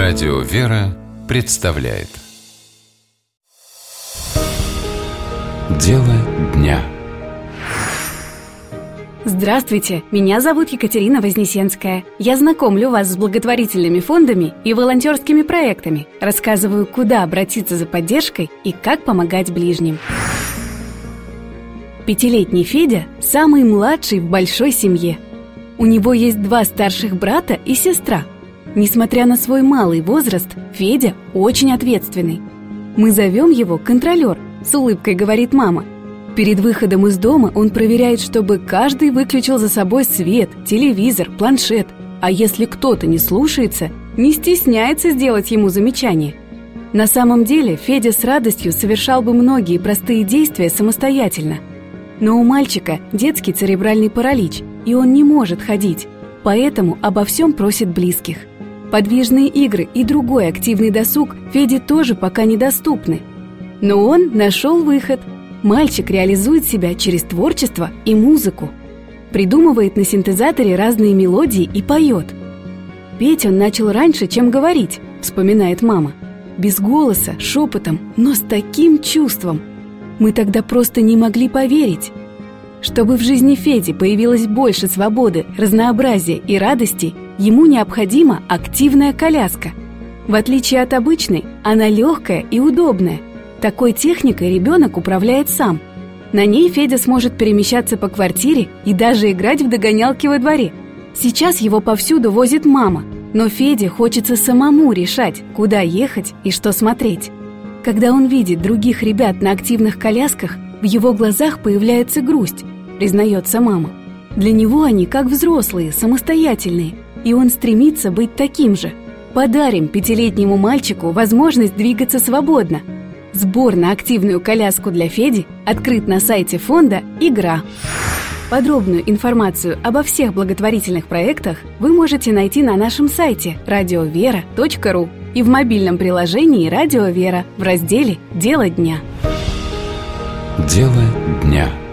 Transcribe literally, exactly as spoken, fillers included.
Радио «Вера» представляет Дело дня. Здравствуйте, меня зовут Екатерина Вознесенская. Я знакомлю вас с благотворительными фондами и волонтерскими проектами, рассказываю, куда обратиться за поддержкой и как помогать ближним. Пятилетний Федя – самый младший в большой семье. У него есть два старших брата и сестра. Несмотря на свой малый возраст, Федя очень ответственный. Мы зовем его контролер, с улыбкой говорит мама. Перед выходом из дома он проверяет, чтобы каждый выключил за собой свет, телевизор, планшет. А если кто-то не слушается, не стесняется сделать ему замечание. На самом деле Федя с радостью совершал бы многие простые действия самостоятельно. Но у мальчика детский церебральный паралич, и он не может ходить, поэтому обо всем просит близких. Подвижные игры и другой активный досуг Феде тоже пока недоступны. Но он нашел выход. Мальчик реализует себя через творчество и музыку. Придумывает на синтезаторе разные мелодии и поет. Петь он начал раньше, чем говорить, вспоминает мама. Без голоса, шепотом, но с таким чувством. Мы тогда просто не могли поверить. Чтобы в жизни Феди появилось больше свободы, разнообразия и радости, ему необходима активная коляска. В отличие от обычной, она легкая и удобная. Такой техникой ребенок управляет сам. На ней Федя сможет перемещаться по квартире и даже играть в догонялки во дворе. Сейчас его повсюду возит мама, но Феде хочется самому решать, куда ехать и что смотреть. Когда он видит других ребят на активных колясках, в его глазах появляется грусть, признается мама. Для него они как взрослые, самостоятельные, и он стремится быть таким же. Подарим пятилетнему мальчику возможность двигаться свободно. Сбор на активную коляску для Феди открыт на сайте фонда «Игра». Подробную информацию обо всех благотворительных проектах вы можете найти на нашем сайте радио вера точка ру и в мобильном приложении «Радио Вера» в разделе «Дело дня». Дело дня.